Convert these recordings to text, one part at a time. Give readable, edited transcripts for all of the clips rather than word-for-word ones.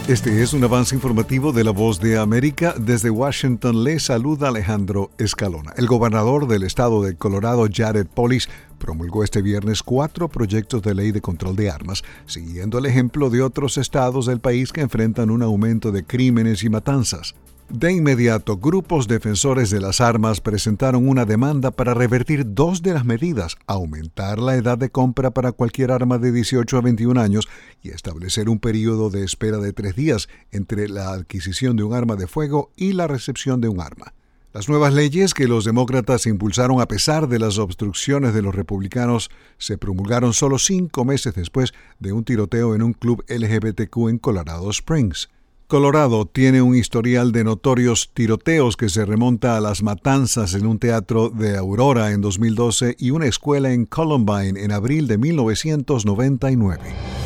Este es un avance informativo de La Voz de América. Desde Washington le saluda Alejandro Escalona. El gobernador del estado de Colorado, Jared Polis, promulgó este viernes 4 proyectos de ley de control de armas, siguiendo el ejemplo de otros estados del país que enfrentan un aumento de crímenes y matanzas. De inmediato, grupos defensores de las armas presentaron una demanda para revertir 2 de las medidas, aumentar la edad de compra para cualquier arma de 18 a 21 años y establecer un período de espera de 3 días entre la adquisición de un arma de fuego y la recepción de un arma. Las nuevas leyes que los demócratas impulsaron a pesar de las obstrucciones de los republicanos se promulgaron solo 5 meses después de un tiroteo en un club LGBTQ en Colorado Springs. Colorado tiene un historial de notorios tiroteos que se remonta a las matanzas en un teatro de Aurora en 2012 y una escuela en Columbine en abril de 1999.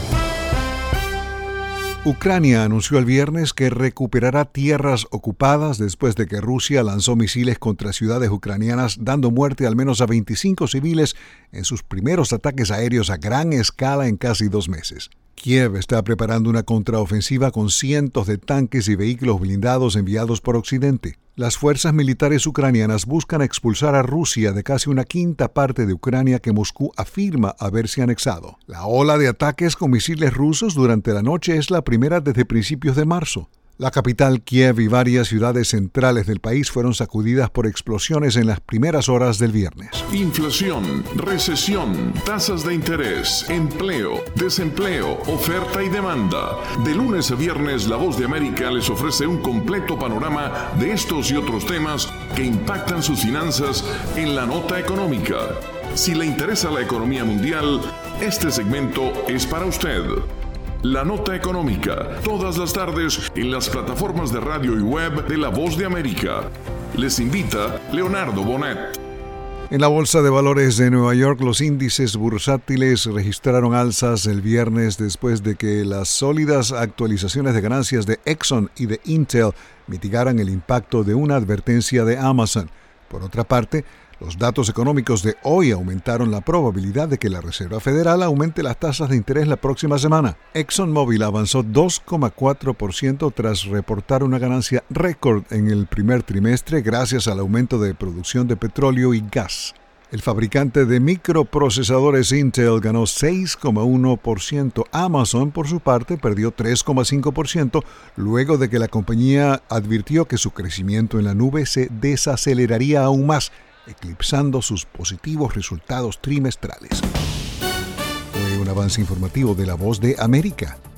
Ucrania anunció el viernes que recuperará tierras ocupadas después de que Rusia lanzó misiles contra ciudades ucranianas, dando muerte al menos a 25 civiles en sus primeros ataques aéreos a gran escala en casi 2 meses. Kiev está preparando una contraofensiva con cientos de tanques y vehículos blindados enviados por Occidente. Las fuerzas militares ucranianas buscan expulsar a Rusia de casi una quinta parte de Ucrania que Moscú afirma haberse anexado. La ola de ataques con misiles rusos durante la noche es la primera desde principios de marzo. La capital, Kiev, y varias ciudades centrales del país fueron sacudidas por explosiones en las primeras horas del viernes. Inflación, recesión, tasas de interés, empleo, desempleo, oferta y demanda. De lunes a viernes, La Voz de América les ofrece un completo panorama de estos y otros temas que impactan sus finanzas en la nota económica. Si le interesa la economía mundial, este segmento es para usted. La Nota Económica, todas las tardes en las plataformas de radio y web de La Voz de América. Les invita Leonardo Bonet. En la Bolsa de Valores de Nueva York, los índices bursátiles registraron alzas el viernes después de que las sólidas actualizaciones de ganancias de Exxon y de Intel mitigaran el impacto de una advertencia de Amazon. Por otra parte, los datos económicos de hoy aumentaron la probabilidad de que la Reserva Federal aumente las tasas de interés la próxima semana. ExxonMobil avanzó 2,4% tras reportar una ganancia récord en el primer trimestre gracias al aumento de producción de petróleo y gas. El fabricante de microprocesadores Intel ganó 6,1%. Amazon, por su parte, perdió 3,5% luego de que la compañía advirtió que su crecimiento en la nube se desaceleraría aún más, eclipsando sus positivos resultados trimestrales. Fue un avance informativo de La Voz de América.